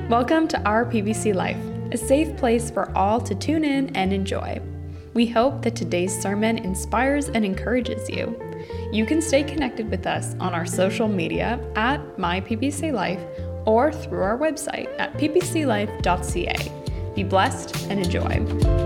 Welcome to our PBC Life, a safe place for all to tune in and enjoy. We hope that today's sermon inspires and encourages you. You can stay connected with us on our social media at MyPBCLife or through our website at ppclife.ca. Be blessed and enjoy.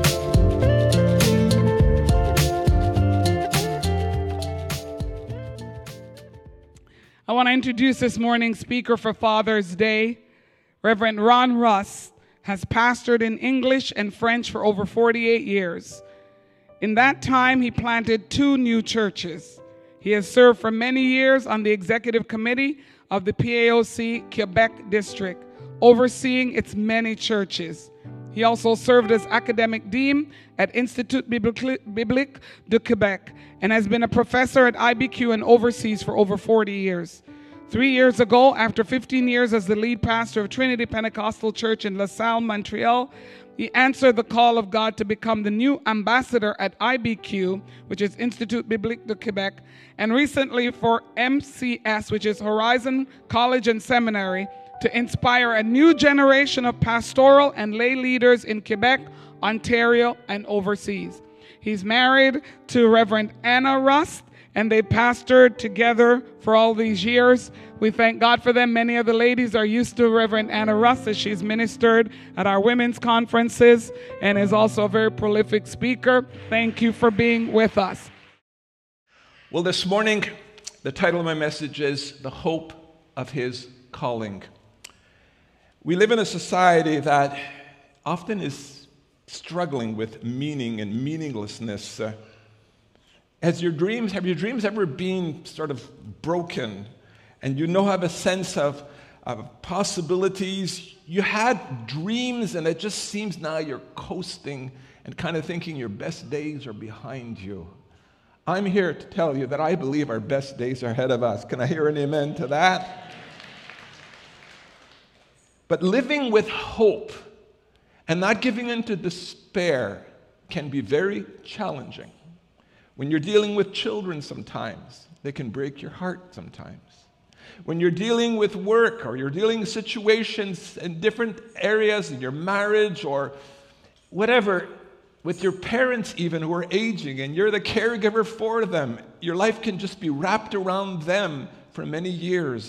I want to introduce this morning's speaker for Father's Day. Reverend Ron Russ has pastored in English and French for over 48 years. In that time, he planted 2 new churches. He has served for many years on the executive committee of the PAOC Quebec district, overseeing its many churches. He also served as academic dean at Institut Biblique de Quebec and has been a professor at IBQ and overseas for over 40 years. 3 years ago, after 15 years as the lead pastor of Trinity Pentecostal Church in LaSalle, Montreal, he answered the call of God to become the new ambassador at IBQ, which is Institut Biblique de Quebec, and recently for MCS, which is Horizon College and Seminary, to inspire a new generation of pastoral and lay leaders in Quebec, Ontario, and overseas. He's married to Reverend Anna Rust, and they pastored together for all these years. We thank God for them. Many of the ladies are used to Reverend Anna Rust as she's ministered at our women's conferences and is also a very prolific speaker. Thank you for being with us. Well, this morning, the title of my message is The Hope of His Calling. We live in a society that often is struggling with meaning and meaninglessness. Have your dreams ever been sort of broken and have a sense of possibilities? You had dreams and it just seems now you're coasting and kind of thinking your best days are behind you. I'm here to tell you that I believe our best days are ahead of us. Can I hear an amen to that? But living with hope and not giving into despair can be very challenging. When you're dealing with children sometimes, they can break your heart sometimes. When you're dealing with work or you're dealing with situations in different areas in your marriage or whatever, with your parents even who are aging and you're the caregiver for them, your life can just be wrapped around them for many years.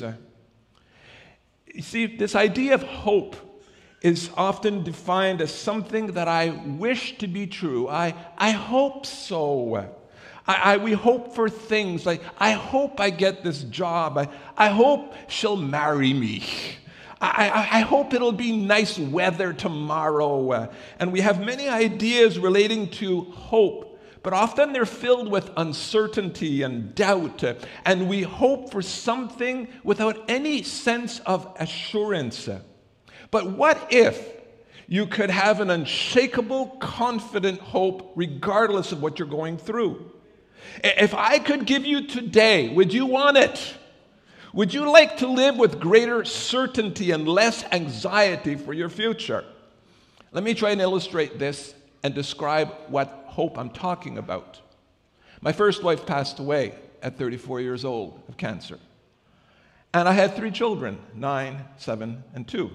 You see, this idea of hope is often defined as something that I wish to be true. I hope so. We hope for things like, I hope I get this job. I hope she'll marry me. I hope it'll be nice weather tomorrow. And we have many ideas relating to hope, but often they're filled with uncertainty and doubt. And we hope for something without any sense of assurance. But what if you could have an unshakable, confident hope regardless of what you're going through? If I could give you today, would you want it? Would you like to live with greater certainty and less anxiety for your future? Let me try and illustrate this and describe what hope I'm talking about. My first wife passed away at 34 years old of cancer. And I had 3 children, 9, 7, and 2.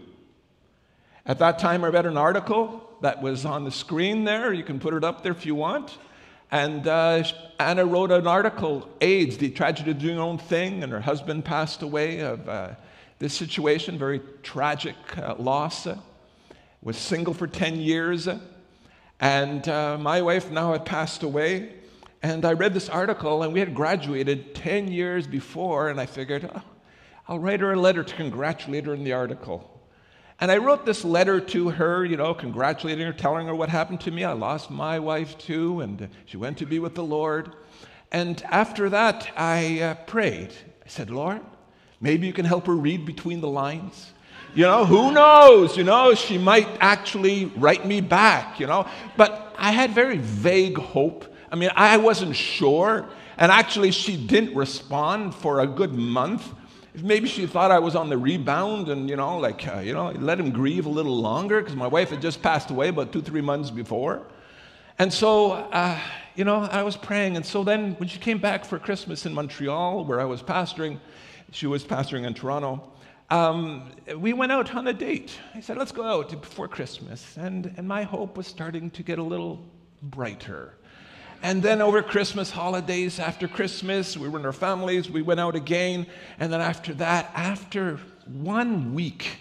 At that time, I read an article that was on the screen there. You can put it up there if you want. And Anna wrote an article, AIDS, the tragedy of doing your own thing, and her husband passed away of this situation, very tragic loss. Was single for 10 years. And my wife now had passed away. And I read this article, and we had graduated 10 years before, and I figured, I'll write her a letter to congratulate her in the article. And I wrote this letter to her, congratulating her, telling her what happened to me. I lost my wife too, and she went to be with the Lord. And after that, I prayed. I said, Lord, maybe you can help her read between the lines. Who knows? She might actually write me back, But I had very vague hope. I wasn't sure. And actually, she didn't respond for a good month. Maybe she thought I was on the rebound and, let him grieve a little longer because my wife had just passed away about 2-3 months before. And so, I was praying. And so then when she came back for Christmas in Montreal, where I was pastoring, she was pastoring in Toronto, we went out on a date. I said, let's go out before Christmas. And my hope was starting to get a little brighter. And then over Christmas holidays, after Christmas, we were in our families, we went out again. And then after that, after 1 week,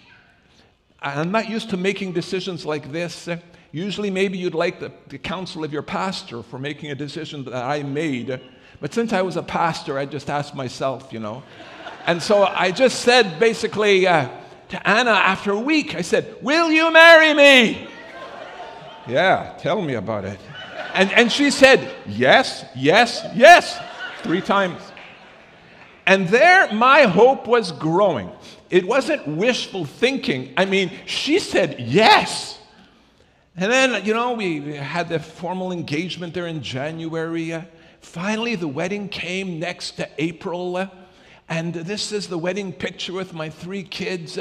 I'm not used to making decisions like this. Usually maybe you'd like the counsel of your pastor for making a decision that I made. But since I was a pastor, I just asked myself, And so I just said basically to Anna after a week, I said, will you marry me? Yeah, tell me about it. And she said, yes, yes, yes, 3 times. And there my hope was growing. It wasn't wishful thinking. I mean, she said yes. And then, we had the formal engagement there in January. Finally, the wedding came next to April. And this is the wedding picture with my 3 kids.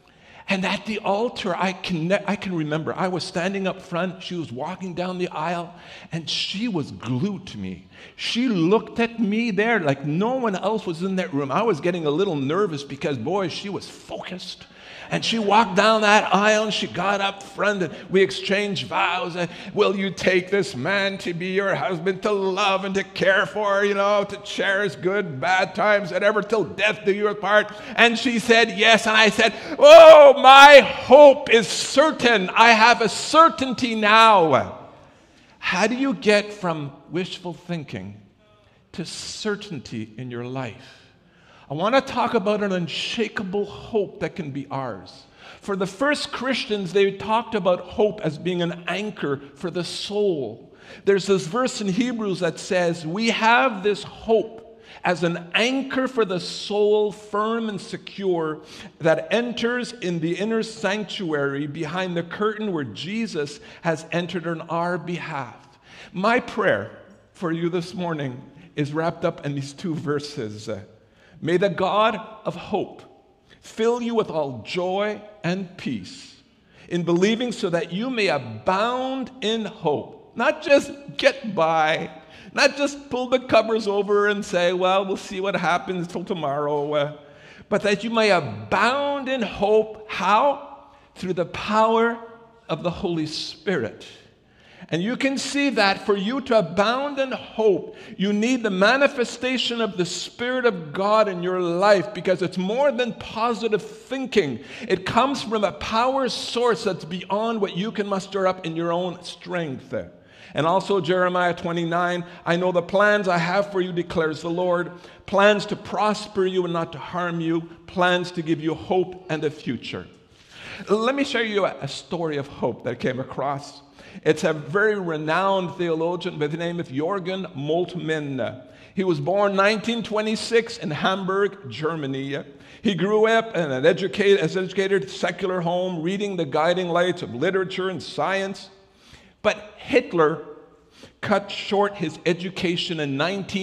And at the altar, I can remember, I was standing up front, she was walking down the aisle, and she was glued to me. She looked at me there like no one else was in that room. I was getting a little nervous because, boy, she was focused. And she walked down that aisle and she got up front and we exchanged vows. Will you take this man to be your husband, to love and to care for, to cherish good, bad times, whatever, till death do you apart? And she said yes. And I said, oh, my hope is certain. I have a certainty now. How do you get from wishful thinking to certainty in your life? I want to talk about an unshakable hope that can be ours. For the first Christians, they talked about hope as being an anchor for the soul. There's this verse in Hebrews that says, we have this hope as an anchor for the soul, firm and secure, that enters in the inner sanctuary behind the curtain where Jesus has entered on our behalf. My prayer for you this morning is wrapped up in these 2 verses. May the God of hope fill you with all joy and peace in believing so that you may abound in hope. Not just get by, not just pull the covers over and say, well, we'll see what happens till tomorrow, but that you may abound in hope. How? Through the power of the Holy Spirit. And you can see that for you to abound in hope, you need the manifestation of the Spirit of God in your life, because it's more than positive thinking. It comes from a power source that's beyond what you can muster up in your own strength. And also Jeremiah 29, I know the plans I have for you, declares the Lord, plans to prosper you and not to harm you, plans to give you hope and a future. Let me share you a story of hope that I came across. It's a very renowned theologian by the name of Jürgen Moltmann. He was born 1926 in Hamburg, Germany. He grew up in an educated secular home, reading the guiding lights of literature and science. But Hitler cut short his education in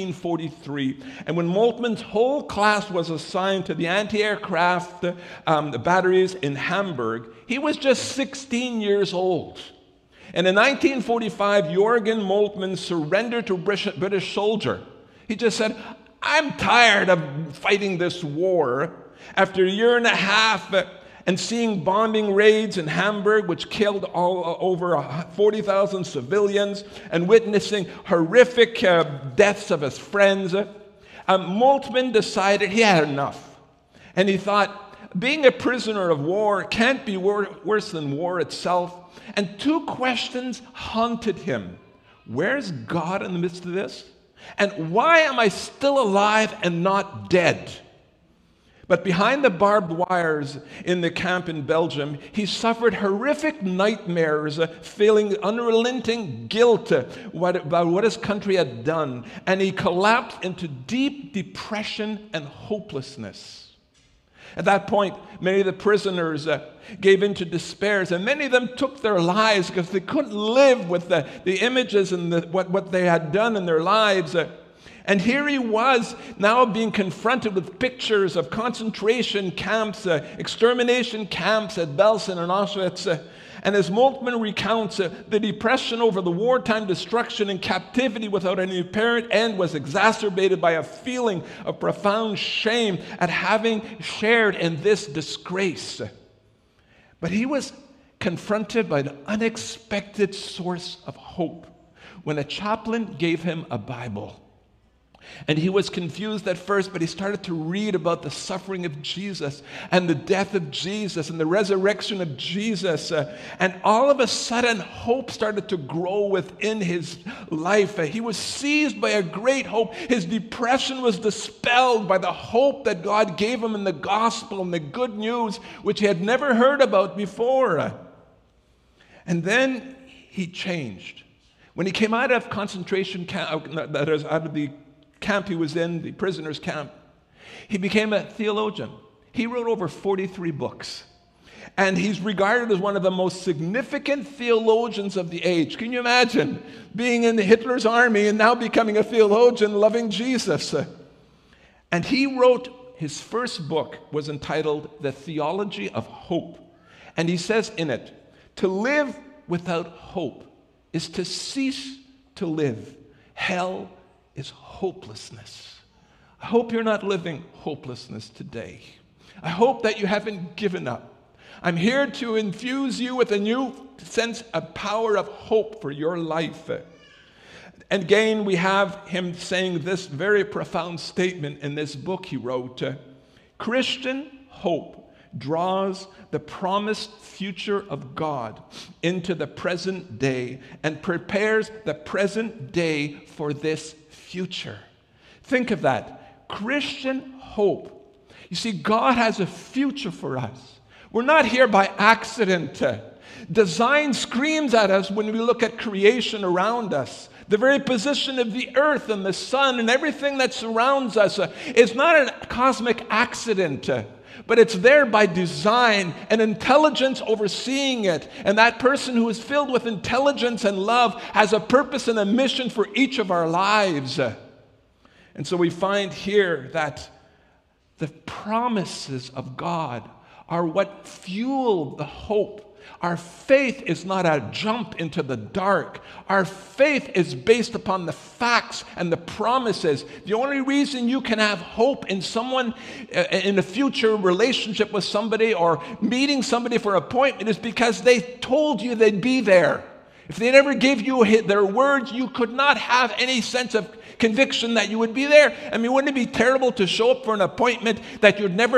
1943. And when Moltmann's whole class was assigned to the anti-aircraft batteries in Hamburg, he was just 16 years old. And in 1945, Jürgen Moltmann surrendered to a British soldier. He just said, I'm tired of fighting this war. After a year and a half and seeing bombing raids in Hamburg, which killed over 40,000 civilians, and witnessing horrific deaths of his friends, Moltmann decided he had enough. And he thought, being a prisoner of war can't be worse than war itself. And 2 questions haunted him. Where's God in the midst of this? And why am I still alive and not dead? But behind the barbed wires in the camp in Belgium, he suffered horrific nightmares, feeling unrelenting guilt about what his country had done. And he collapsed into deep depression and hopelessness. At that point, many of the prisoners gave in to despair, and many of them took their lives because they couldn't live with the images and what they had done in their lives. And here he was now being confronted with pictures of concentration camps, extermination camps at Belsen and Auschwitz. And as Moltmann recounts, the depression over the wartime destruction and captivity without any apparent end was exacerbated by a feeling of profound shame at having shared in this disgrace. But he was confronted by an unexpected source of hope when a chaplain gave him a Bible. And he was confused at first, but he started to read about the suffering of Jesus and the death of Jesus and the resurrection of Jesus. And all of a sudden, hope started to grow within his life. He was seized by a great hope. His depression was dispelled by the hope that God gave him in the gospel and the good news, which he had never heard about before. And then he changed. When he came out of concentration camp, that is, out of the camp he was in, the prisoner's camp, he became a theologian. He wrote over 43 books. And he's regarded as one of the most significant theologians of the age. Can you imagine being in Hitler's army and now becoming a theologian loving Jesus? And he wrote, his first book was entitled The Theology of Hope. And he says in it, to live without hope is to cease to live. Hell is hopelessness. I hope you're not living hopelessness today. I hope that you haven't given up. I'm here to infuse you with a new sense of power of hope for your life. And again, we have him saying this very profound statement in this book he wrote. Christian hope draws the promised future of God into the present day and prepares the present day for this future. Think of that. Christian hope. You see, God has a future for us. We're not here by accident. Design screams at us when we look at creation around us. The very position of the earth and the sun and everything that surrounds us is not a cosmic accident. But it's there by design and intelligence overseeing it. And that person who is filled with intelligence and love has a purpose and a mission for each of our lives. And so we find here that the promises of God are what fuel the hope. Our faith is not a jump into the dark. Our faith is based upon the facts and the promises. The only reason you can have hope in someone, in a future relationship with somebody or meeting somebody for an appointment is because they told you they'd be there. If they never gave you their words, you could not have any sense of conviction that you would be there. I mean, wouldn't it be terrible to show up for an appointment that you'd never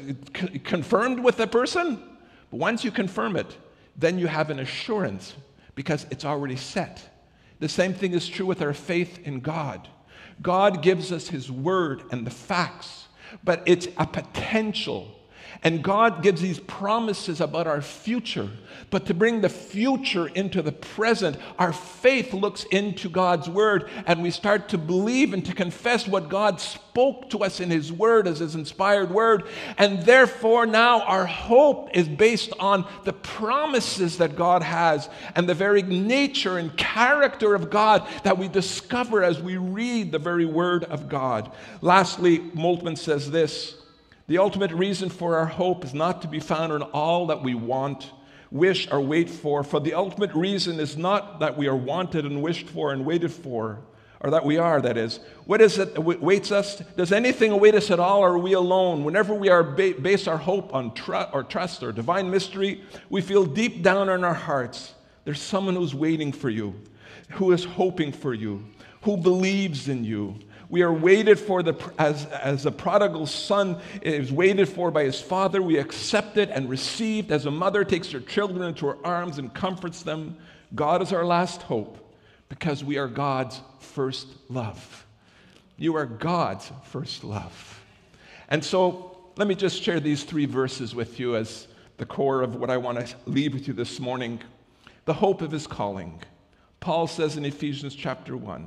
confirmed with the person? But once you confirm it, then you have an assurance because it's already set. The same thing is true with our faith in God. God gives us His word and the facts, but it's a potential. And God gives these promises about our future. But to bring the future into the present, our faith looks into God's word and we start to believe and to confess what God spoke to us in His word as His inspired word. And therefore now our hope is based on the promises that God has and the very nature and character of God that we discover as we read the very word of God. Lastly, Moltmann says this: the ultimate reason for our hope is not to be found in all that we want, wish, or wait for the ultimate reason is not that we are wanted and wished for and waited for, or that we are, that is. What is it that awaits us? Does anything await us at all, or are we alone? Whenever we are base our hope on trust or divine mystery, we feel deep down in our hearts there's someone who's waiting for you, who is hoping for you, who believes in you. We are waited for as a prodigal son is waited for by his father. We accept it and received as a mother takes her children into her arms and comforts them. God is our last hope because we are God's first love. You are God's first love. And so let me just share these 3 verses with you as the core of what I want to leave with you this morning. The hope of His calling. Paul says in Ephesians chapter 1,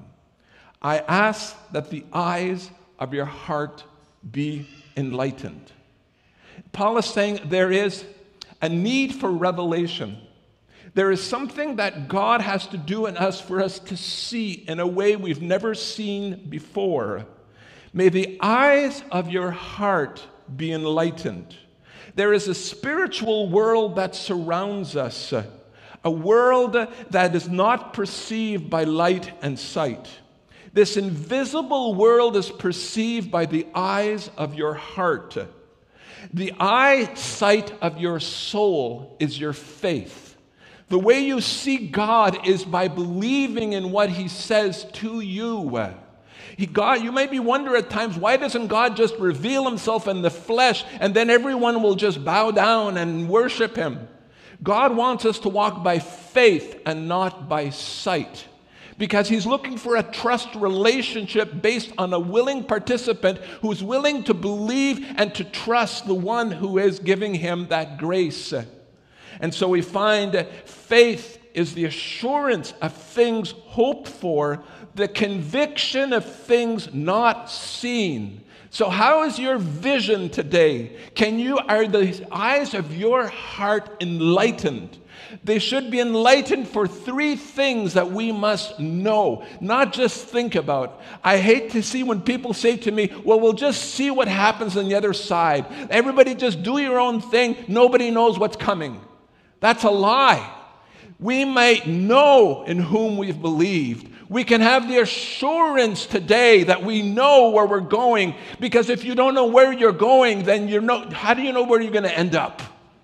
I ask that the eyes of your heart be enlightened. Paul is saying there is a need for revelation. There is something that God has to do in us for us to see in a way we've never seen before. May the eyes of your heart be enlightened. There is a spiritual world that surrounds us. a world that is not perceived by light and sight. This invisible world is perceived by the eyes of your heart. The eyesight of your soul is your faith. The way you see God is by believing in what He says to you. You may be wondering at times, why doesn't God just reveal Himself in the flesh and then everyone will just bow down and worship Him? God wants us to walk by faith and not by sight, because He's looking for a trust relationship based on a willing participant who's willing to believe and to trust the one who is giving him that grace. And so we find that faith is the assurance of things hoped for, the conviction of things not seen. So how is your vision today? Are the eyes of your heart enlightened? They should be enlightened for three things that we must know, not just think about. I hate to see when people say to me, well, we'll just see what happens on the other side. Everybody just do your own thing. Nobody knows what's coming. That's a lie. We might know in whom we've believed. We can have the assurance today that we know where we're going, because if you don't know where you're going, then how do you know where you're going to end up?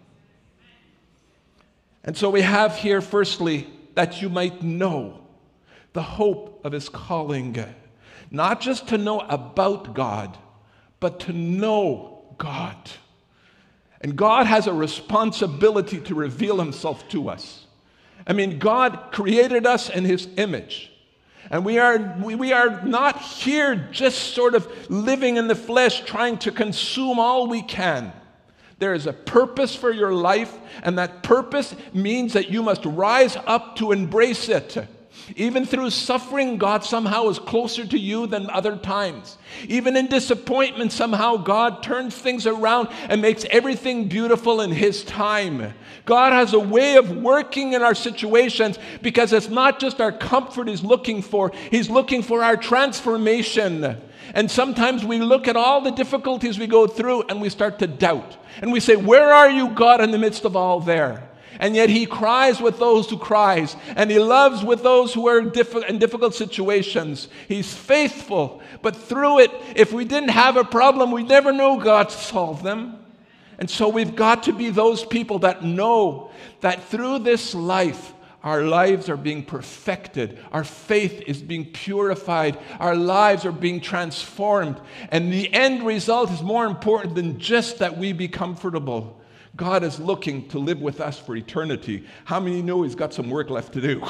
And so we have here, firstly, that you might know the hope of His calling. Not just to know about God, but to know God. And God has a responsibility to reveal Himself to us. I mean, God created us in His image. And we are not here just sort of living in the flesh, trying to consume all we can. There is a purpose for your life, and that purpose means that you must rise up to embrace it. Even through suffering, God somehow is closer to you than other times. Even in disappointment, somehow God turns things around and makes everything beautiful in His time. God has a way of working in our situations, because it's not just our comfort He's looking for. He's looking for our transformation. And sometimes we look at all the difficulties we go through and we start to doubt. And we say, where are you, God, in the midst of all there? And yet He cries with those who cries, and He loves with those who are in difficult situations. He's faithful. But through it, if we didn't have a problem, we never know God to solve them. And so we've got to be those people that know that through this life, our lives are being perfected. Our faith is being purified. Our lives are being transformed. And the end result is more important than just that we be comfortable. God is looking to live with us for eternity. How many know He's got some work left to do?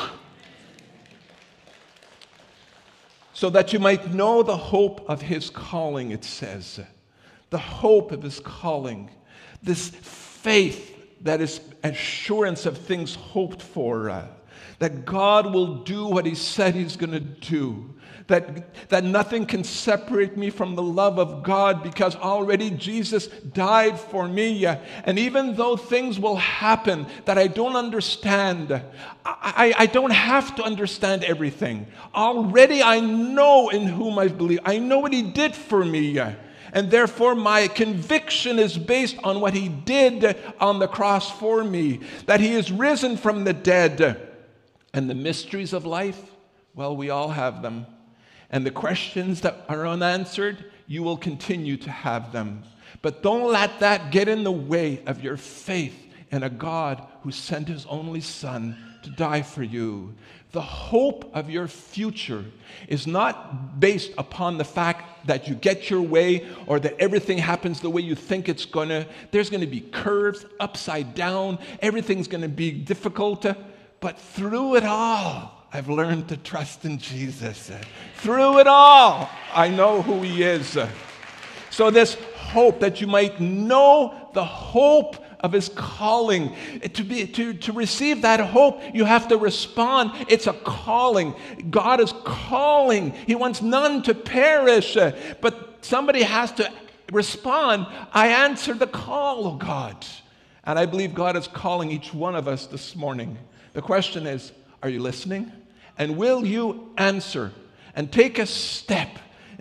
So that you might know the hope of His calling, it says. The hope of His calling. This faith that is assurance of things hoped for. That God will do what He said He's going to do. That nothing can separate me from the love of God, because already Jesus died for me. And even though things will happen that I don't understand, I don't have to understand everything. Already I know in whom I believe. I know what He did for me. And therefore my conviction is based on what He did on the cross for me. That He is risen from the dead. And the mysteries of life, well, we all have them. And the questions that are unanswered, you will continue to have them. But don't let that get in the way of your faith in a God who sent His only Son to die for you. The hope of your future is not based upon the fact that you get your way or that everything happens the way you think it's going to. There's going to be curves, upside down. Everything's going to be difficult. But through it all, I've learned to trust in Jesus. Through it all, I know who He is. So this hope, that you might know the hope of His calling. To receive that hope, you have to respond. It's a calling. God is calling. He wants none to perish. But somebody has to respond. I answer the call, oh God. And I believe God is calling each one of us this morning. The question is, are you listening? And will you answer and take a step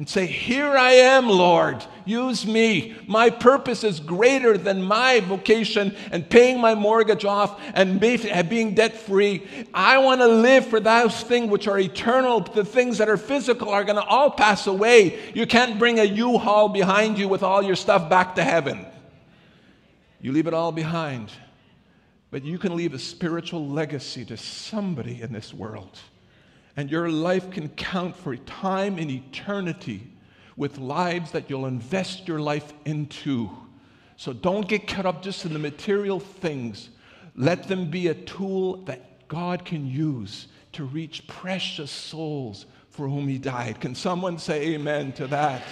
and say, here I am, Lord, use me. My purpose is greater than my vocation and paying my mortgage off and being debt-free. I want to live for those things which are eternal. The things that are physical are going to all pass away. You can't bring a U-Haul behind you with all your stuff back to heaven. You leave it all behind. But you can leave a spiritual legacy to somebody in this world. And your life can count for time in eternity with lives that you'll invest your life into. So don't get caught up just in the material things. Let them be a tool that God can use to reach precious souls for whom He died. Can someone say amen to that?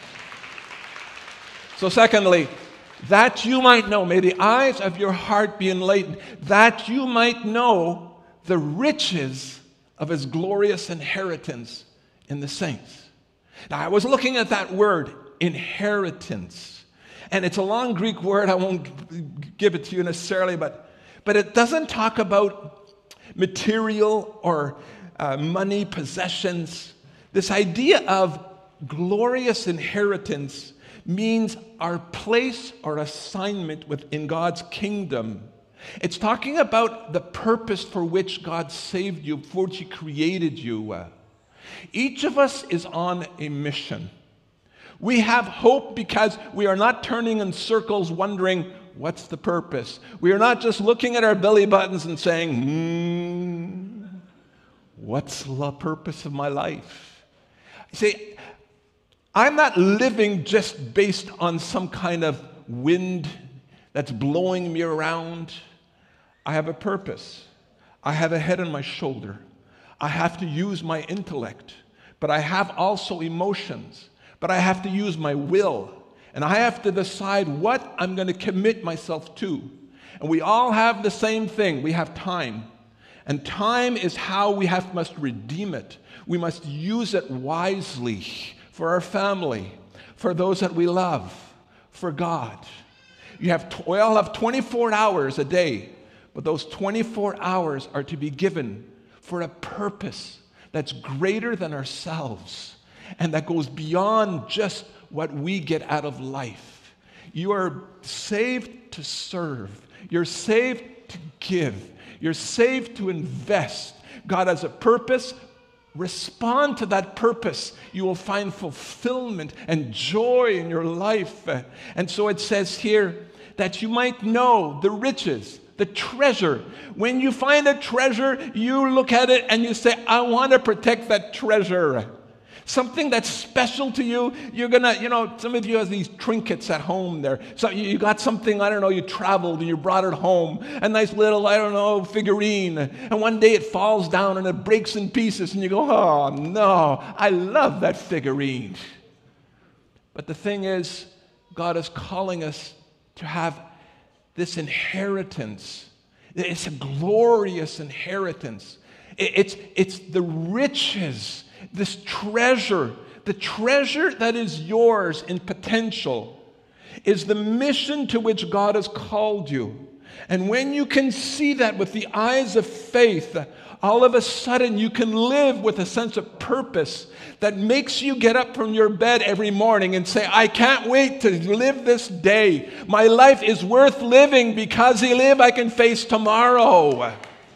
So secondly, that you might know, may the eyes of your heart be enlightened, that you might know the riches of His glorious inheritance in the saints. Now, I was looking at that word, inheritance, and it's a long Greek word. I won't give it to you necessarily, but it doesn't talk about material or money, possessions. This idea of glorious inheritance means our place or assignment within God's kingdom. It's talking about the purpose for which God saved you, for which He created you. Each of us is on a mission. We have hope because we are not turning in circles wondering, what's the purpose? We are not just looking at our belly buttons and saying, what's the purpose of my life? See, I'm not living just based on some kind of wind that's blowing me around. I have a purpose. I have a head on my shoulder. I have to use my intellect, but I have also emotions, but I have to use my will, and I have to decide what I'm going to commit myself to. And we all have the same thing. We have time, and time is how we must redeem it. We must use it wisely for our family, for those that we love, for God. We all have 24 hours a day, but those 24 hours are to be given for a purpose that's greater than ourselves and that goes beyond just what we get out of life. You are saved to serve. You're saved to give. You're saved to invest. God has a purpose. Respond to that purpose. You will find fulfillment and joy in your life. And so it says here that you might know the riches, the treasure. When you find a treasure, you look at it and you say, I want to protect that treasure. Something that's special to you, you're going to, some of you have these trinkets at home there. So you got something, you traveled and you brought it home. A nice little, figurine. And one day it falls down and it breaks in pieces and you go, oh no, I love that figurine. But the thing is, God is calling us to have this inheritance. It's a glorious inheritance. It's the riches, this treasure, the treasure that is yours in potential is the mission to which God has called you. And when you can see that with the eyes of faith, all of a sudden you can live with a sense of purpose that makes you get up from your bed every morning and say, I can't wait to live this day. My life is worth living. Because He live, I can face tomorrow.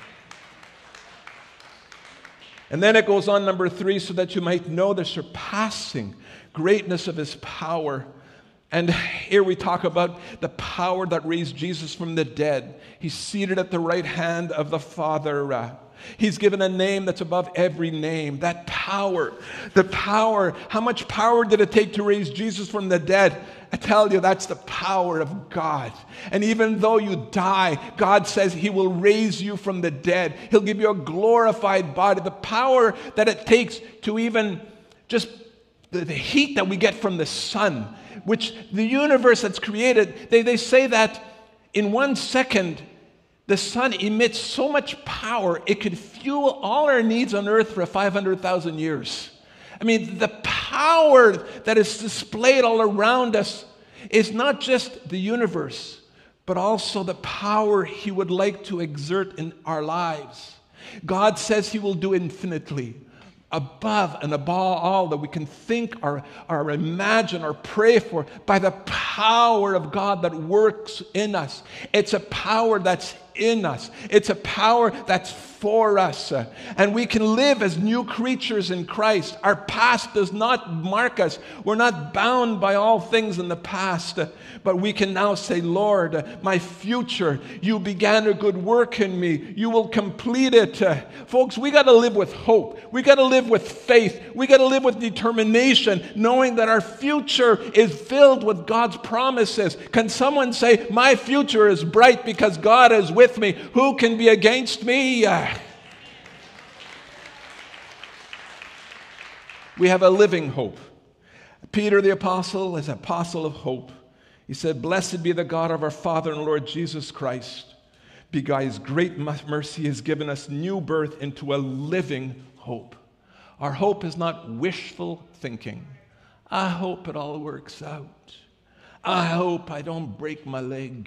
And then it goes on, number 3, so that you might know the surpassing greatness of His power. And here we talk about the power that raised Jesus from the dead. He's seated at the right hand of the Father. He's given a name that's above every name. That power, the power, how much power did it take to raise Jesus from the dead? I tell you, that's the power of God. And even though you die, God says He will raise you from the dead. He'll give you a glorified body. The power that it takes to even just the heat that we get from the sun, which the universe that's created, they say that in 1 second, the sun emits so much power, it could fuel all our needs on earth for 500,000 years. I mean, the power that is displayed all around us is not just the universe, but also the power He would like to exert in our lives. God says He will do infinitely above and above all that we can think or imagine or pray for, by the power of God that works in us. It's a power that's in us. It's a power that's for us. And we can live as new creatures in Christ. Our past does not mark us. We're not bound by all things in the past. But we can now say, Lord, my future, you began a good work in me. You will complete it. Folks, we got to live with hope. We got to live with faith. We got to live with determination, knowing that our future is filled with God's promises. Can someone say, my future is bright because God is with me? Who can be against me? We have a living hope. Peter the apostle is an apostle of hope. He said, blessed be the God of our Father and Lord Jesus Christ. By his great mercy, he has given us new birth into a living hope. Our hope is not wishful thinking. I hope it all works out. I hope I don't break my leg.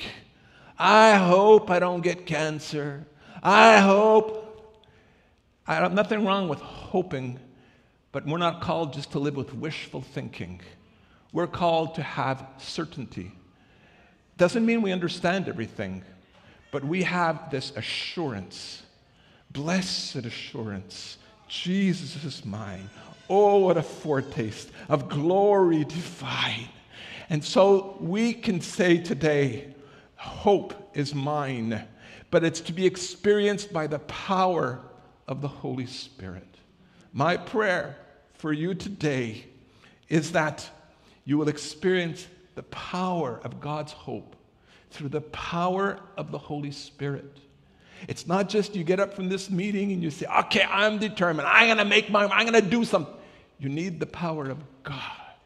I hope I don't get cancer. I hope. I have nothing wrong with hoping, but we're not called just to live with wishful thinking. We're called to have certainty. Doesn't mean we understand everything, but we have this assurance. Blessed assurance. Jesus is mine. Oh, what a foretaste of glory divine. And so we can say today, hope is mine, but it's to be experienced by the power of the Holy Spirit. My prayer for you today is that you will experience the power of God's hope through the power of the Holy Spirit. It's not just you get up from this meeting and you say, okay, I'm determined. I'm going to do something. You need the power of God.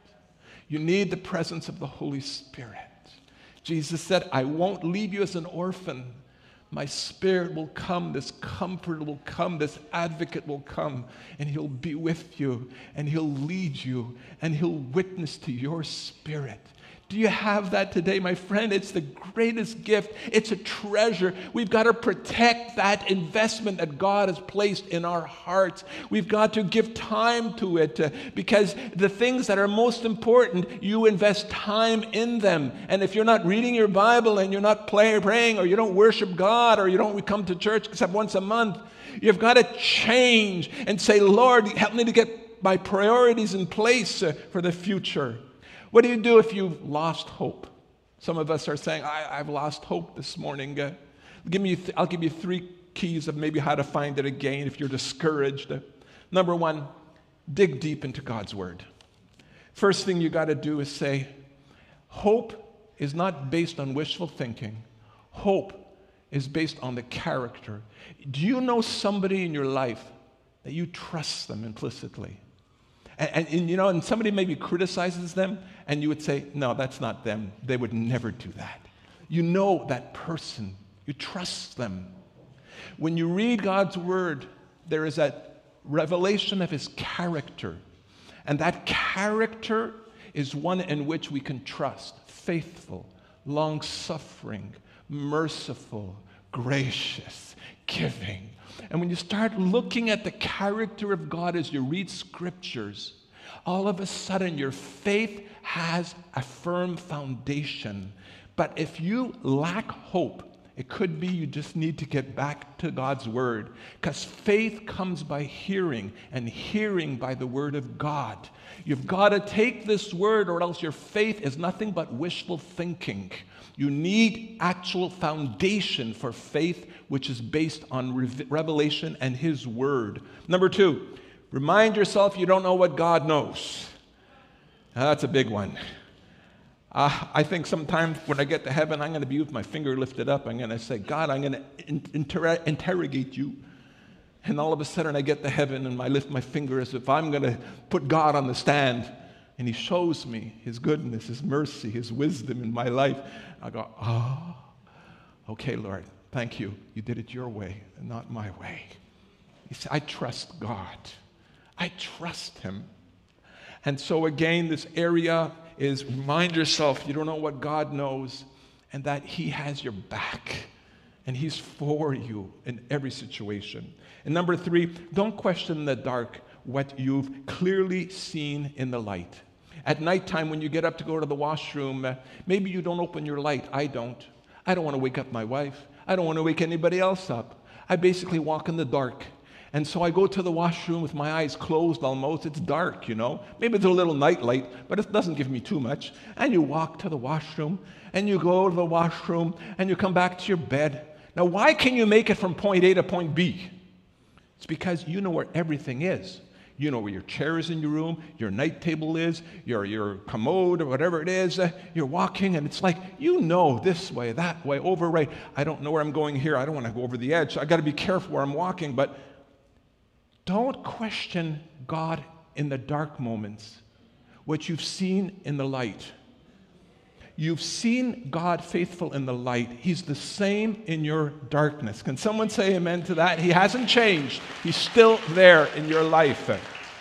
You need the presence of the Holy Spirit. Jesus said, I won't leave you as an orphan. My Spirit will come, this comfort will come, this advocate will come, and he'll be with you, and he'll lead you, and he'll witness to your spirit. Do you have that today, my friend? It's the greatest gift. It's a treasure. We've got to protect that investment that God has placed in our hearts. We've got to give time to it because the things that are most important, you invest time in them. And if you're not reading your Bible and you're not praying or you don't worship God or you don't come to church except once a month, you've got to change and say, Lord, help me to get my priorities in place for the future. What do you do if you've lost hope? Some of us are saying, I've lost hope this morning. I'll give you 3 keys of maybe how to find it again if you're discouraged. Number 1, dig deep into God's Word. First thing you got to do is say, hope is not based on wishful thinking. Hope is based on the character. Do you know somebody in your life that you trust them implicitly? And somebody maybe criticizes them, and you would say, no, that's not them. They would never do that. You know that person. You trust them. When you read God's Word, there is a revelation of His character. And that character is one in which we can trust. Faithful, long-suffering, merciful, gracious, giving. And when you start looking at the character of God as you read scriptures, all of a sudden your faith has a firm foundation. But if you lack hope, it could be you just need to get back to God's Word, because faith comes by hearing, and hearing by the Word of God. You've got to take this Word, or else your faith is nothing but wishful thinking. You need actual foundation for faith, which is based on revelation and His Word. Number 2, remind yourself you don't know what God knows. Now, that's a big one. I think sometimes when I get to heaven, I'm going to be with my finger lifted up. I'm going to say, God, I'm going to interrogate you. And all of a sudden I get to heaven and I lift my finger as if I'm going to put God on the stand. And He shows me His goodness, His mercy, His wisdom in my life. I go, oh, okay, Lord, thank you. You did it your way and not my way. You see, I trust God. I trust Him. And so again, this area is remind yourself you don't know what God knows and that He has your back and He's for you in every situation. And number 3, don't question in the dark what you've clearly seen in the light. At nighttime, when you get up to go to the washroom, maybe you don't open your light. I don't. I don't want to wake up my wife. I don't want to wake anybody else up. I basically walk in the dark. And so I go to the washroom with my eyes closed almost. It's dark, you know. Maybe it's a little night light, but it doesn't give me too much. And you walk to the washroom, and you go to the washroom, and you come back to your bed. Now, why can you make it from point A to point B? It's because you know where everything is. You know where your chair is in your room, your night table is, your commode or whatever it is. You're walking and it's like, you know this way, that way, over, right. I don't know where I'm going here. I don't want to go over the edge. So I got to be careful where I'm walking. But don't question God in the dark moments, what you've seen in the light. You've seen God faithful in the light. He's the same in your darkness. Can someone say amen to that? He hasn't changed. He's still there in your life.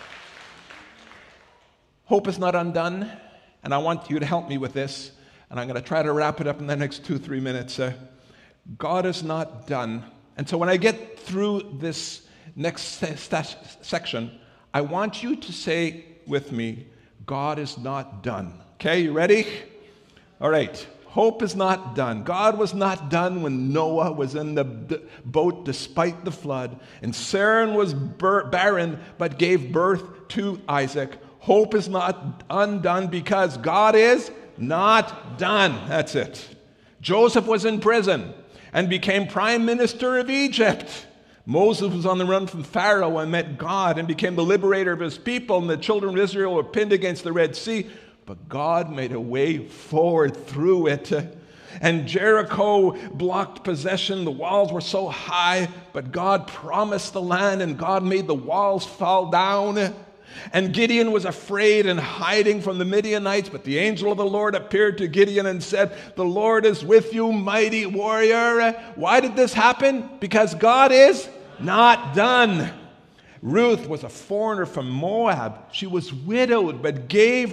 Hope is not undone, and I want you to help me with this, and I'm going to try to wrap it up in the next 2-3 minutes. God is not done. And so when I get through this next section, I want you to say with me, God is not done. Okay, you ready? All right, hope is not done. God was not done when Noah was in the boat despite the flood, and Sarah was barren but gave birth to Isaac. Hope is not undone because God is not done. That's it. Joseph was in prison and became prime minister of Egypt. Moses was on the run from Pharaoh and met God and became the liberator of his people, and the children of Israel were pinned against the Red Sea. But God made a way forward through it. And Jericho blocked possession. The walls were so high, but God promised the land, and God made the walls fall down. And Gideon was afraid and hiding from the Midianites, but the angel of the Lord appeared to Gideon and said, "The Lord is with you, mighty warrior." Why did this happen? Because God is not done. Ruth was a foreigner from Moab. She was widowed, but God gave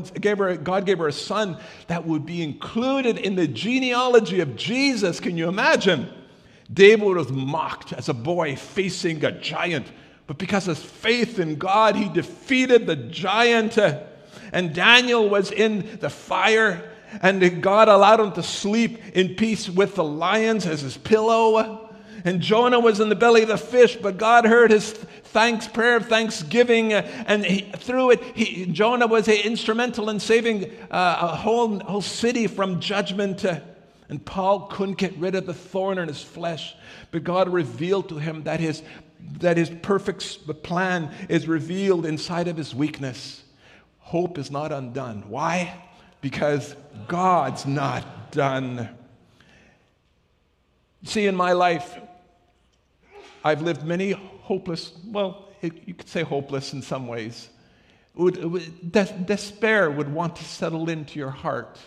her a son that would be included in the genealogy of Jesus. Can you imagine? David was mocked as a boy facing a giant, but because of his faith in God, he defeated the giant. And Daniel was in the fire, and God allowed him to sleep in peace with the lions as his pillow. And Jonah was in the belly of the fish, but God heard his prayer of thanksgiving, and through it, Jonah was instrumental in saving a whole city from judgment. And Paul couldn't get rid of the thorn in his flesh, but God revealed to him that his perfect plan is revealed inside of his weakness. Hope is not undone. Why? Because God's not done. See, in my life, I've lived many hopeless, you could say hopeless in some ways. Despair would want to settle into your heart.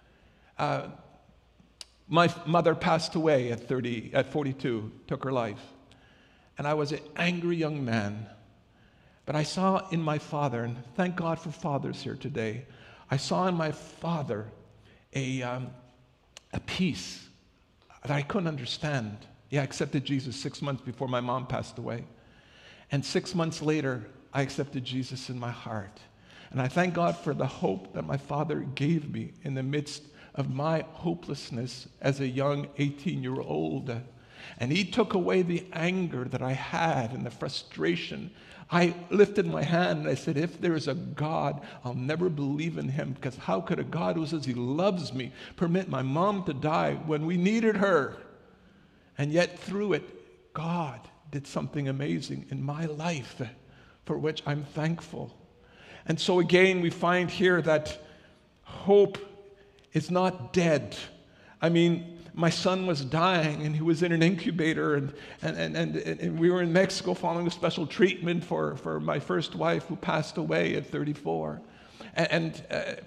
My mother passed away at 42, took her life. And I was an angry young man. But I saw in my father, and thank God for fathers here today, I saw in my father a peace that I couldn't understand. Yeah, I accepted Jesus 6 months before my mom passed away. And 6 months later, I accepted Jesus in my heart. And I thank God for the hope that my father gave me in the midst of my hopelessness as a young 18-year-old. And he took away the anger that I had and the frustration. I lifted my hand and I said, if there is a God, I'll never believe in him, because how could a God who says he loves me permit my mom to die when we needed her? And yet through it, God did something amazing in my life for which I'm thankful. And so again, we find here that hope is not dead. I mean, my son was dying and he was in an incubator, and we were in Mexico following a special treatment for my first wife who passed away at 34. And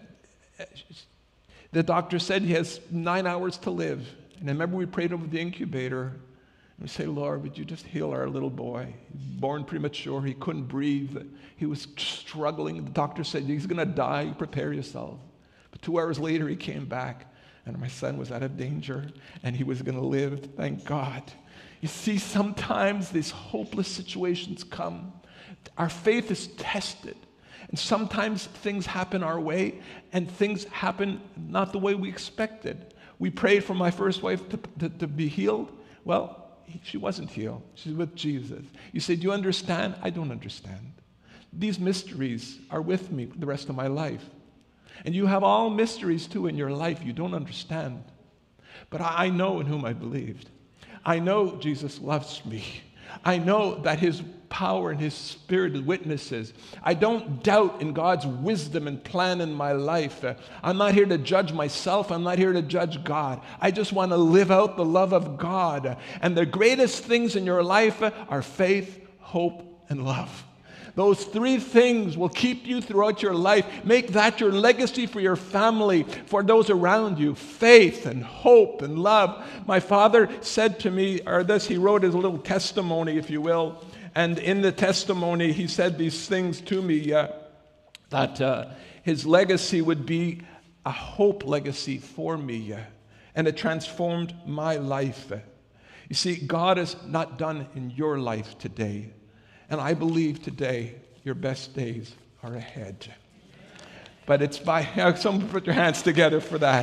the doctor said he has 9 hours to live. And I remember we prayed over the incubator. And we say, Lord, would you just heal our little boy? He was born premature. He couldn't breathe. He was struggling. The doctor said, he's going to die. Prepare yourself. But 2 hours later, he came back. And my son was out of danger. And he was going to live. Thank God. You see, sometimes these hopeless situations come. Our faith is tested. And sometimes things happen our way, and things happen not the way we expected. We prayed for my first wife to be healed. Well, she wasn't healed. She's with Jesus. You say, do you understand? I don't understand. These mysteries are with me the rest of my life. And you have all mysteries too in your life you don't understand. But I know in whom I believed. I know Jesus loves me. I know that his power and his spirit witnesses. I don't doubt in God's wisdom and plan in my life. I'm not here to judge myself. I'm not here to judge God. I just want to live out the love of God. And the greatest things in your life are faith, hope, and love. Those three things will keep you throughout your life. Make that your legacy for your family, for those around you. Faith and hope and love. My father said to me, he wrote his little testimony, if you will. And in the testimony, he said these things to me, that his legacy would be a hope legacy for me. And it transformed my life. You see, God is not done in your life today. And I believe today your best days are ahead. But it's by, someone put your hands together for that.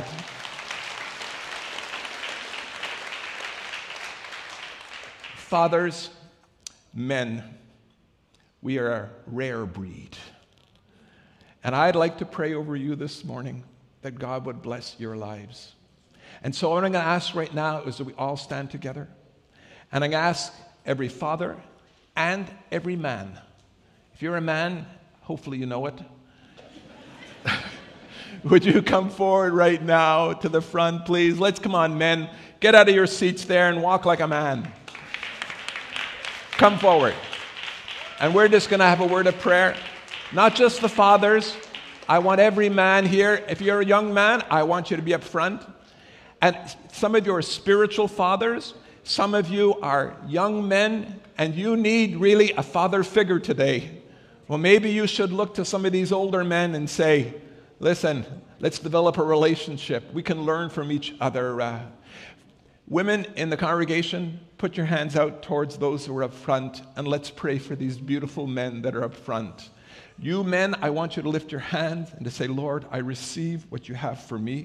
Fathers, men, we are a rare breed. And I'd like to pray over you this morning that God would bless your lives. And so what I'm going to ask right now is that we all stand together. And I'm going to ask every father and every man. If you're a man, hopefully you know it. Would you come forward right now to the front, please? Let's come on, men. Get out of your seats there and walk like a man. Come forward. And we're just going to have a word of prayer. Not just the fathers. I want every man here. If you're a young man, I want you to be up front. And some of you are spiritual fathers. Some of you are young men, and you need really a father figure today. Well, maybe you should look to some of these older men and say, listen, let's develop a relationship. We can learn from each other. Women in the congregation, put your hands out towards those who are up front, and let's pray for these beautiful men that are up front. You men, I want you to lift your hands and to say, Lord, I receive what you have for me.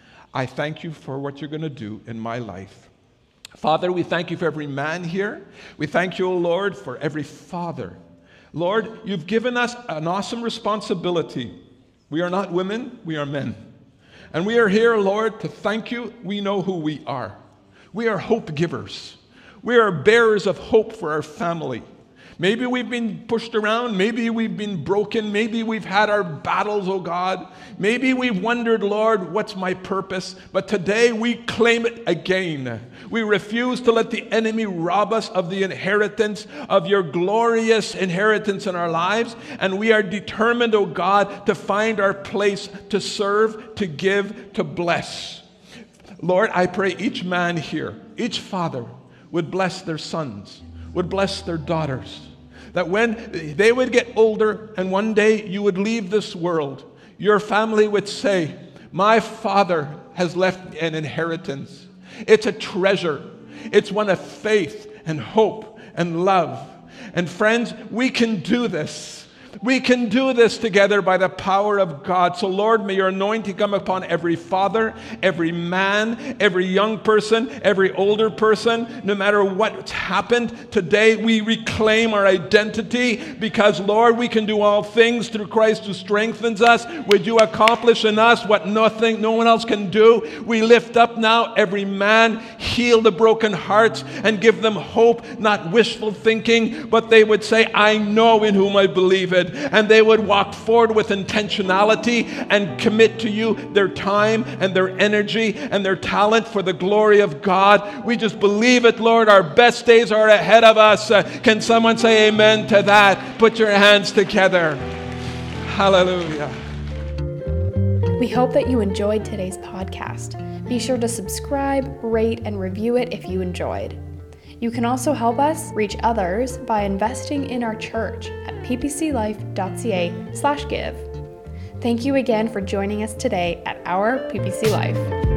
I thank you for what you're going to do in my life. Father, we thank you for every man here. We thank you, O Lord, for every father. Lord, you've given us an awesome responsibility. We are not women, we are men. And we are here, Lord, to thank you. We know who we are. We are hope givers. We are bearers of hope for our family. Maybe we've been pushed around. Maybe we've been broken. Maybe we've had our battles, oh God. Maybe we've wondered, Lord, what's my purpose? But today we claim it again. We refuse to let the enemy rob us of the inheritance, of your glorious inheritance in our lives. And we are determined, oh God, to find our place to serve, to give, to bless. Lord, I pray each man here, each father would bless their sons, would bless their daughters, that when they would get older and one day you would leave this world, your family would say, my father has left an inheritance. It's a treasure. It's one of faith and hope and love. And friends, we can do this. We can do this together by the power of God. So Lord, may your anointing come upon every father, every man, every young person, every older person. No matter what's happened, today we reclaim our identity because, Lord, we can do all things through Christ who strengthens us. Would you accomplish in us what no one else can do? We lift up now every man, heal the broken hearts, and give them hope, not wishful thinking, but they would say, I know in whom I believe it. And they would walk forward with intentionality and commit to you their time and their energy and their talent for the glory of God. We just believe it, Lord. Our best days are ahead of us. Can someone say amen to that? Put your hands together. Hallelujah. We hope that you enjoyed today's podcast. Be sure to subscribe, rate, and review it if you enjoyed. You can also help us reach others by investing in our church at ppclife.ca/give. Thank you again for joining us today at our PPC Life.